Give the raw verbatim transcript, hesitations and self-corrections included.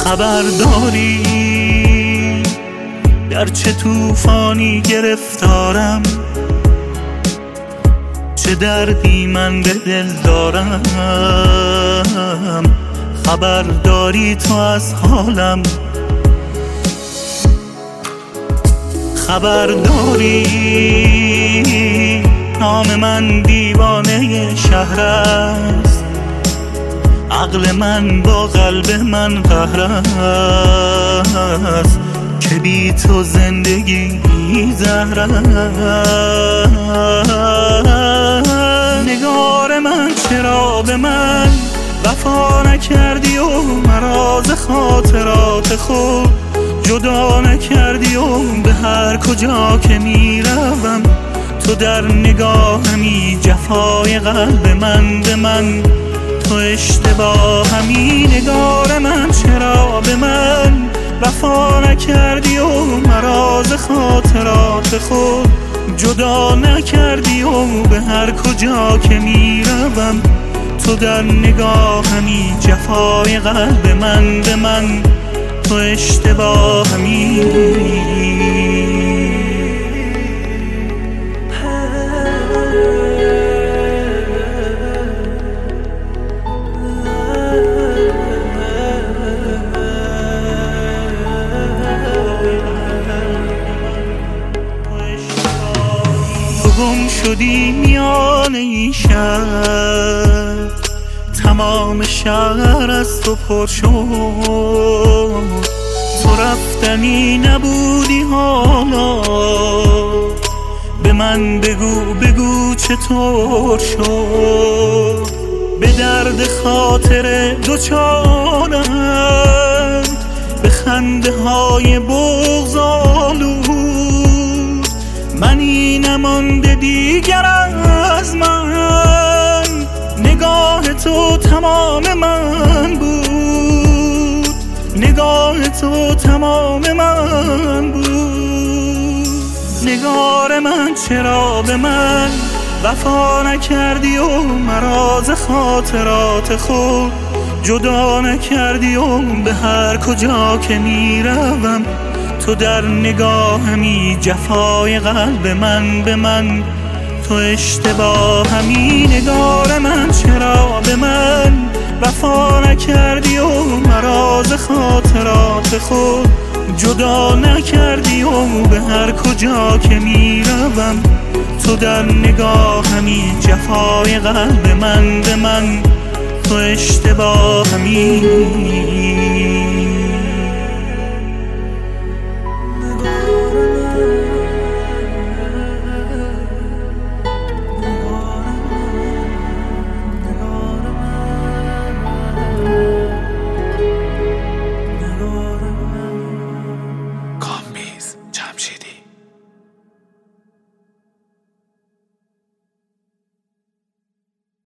خبر داری در چه طوفانی گرفتارم، چه دردی من به دل دارم. خبر داری تو از حالم، خبر داری نام من دیوانه شهر است، عقل من با قلب من قهر است، که بی تو زندگی زهر است. نگار من چرا به من وفا نکردی و مرا ز خاطرات خود جدا نکردی، و به هر کجا که میروم تو در نگاهمی، جفای قلب من به من تو اشتباهمی. نگار من چرا به من وفا نکردی و مرا ز خاطرات خود جدا نکردی، و به هر کجا که میروم تو در نگاهمی، جفای قلب من به من تو اشتباهمی. تو گم شدی میان این شهر، تمام شهر از تو پر شد، تو رفتنی نبودی حالا به من بگو بگو چطور شد. به درد خاطر دوچارند، به خنده های بغض آلود، منی نمانده دیگر از من، نگاه تو تمام من بود، نگاه تو تمام من بود. نگار من چرا به من وفا نکردی و مرا ز خاطرات خود جدا نکردی، و به هر کجا که میروم تو در نگاهمی، جفای قلب من به من تو اشتباهمی. نگار من چرا به من وفا نکردی و مرا ز خاطرات خود جدا نکردی، و به هر کجا که میروم تو در نگاهمی، جفای قلب من به من تو اشتباهمی.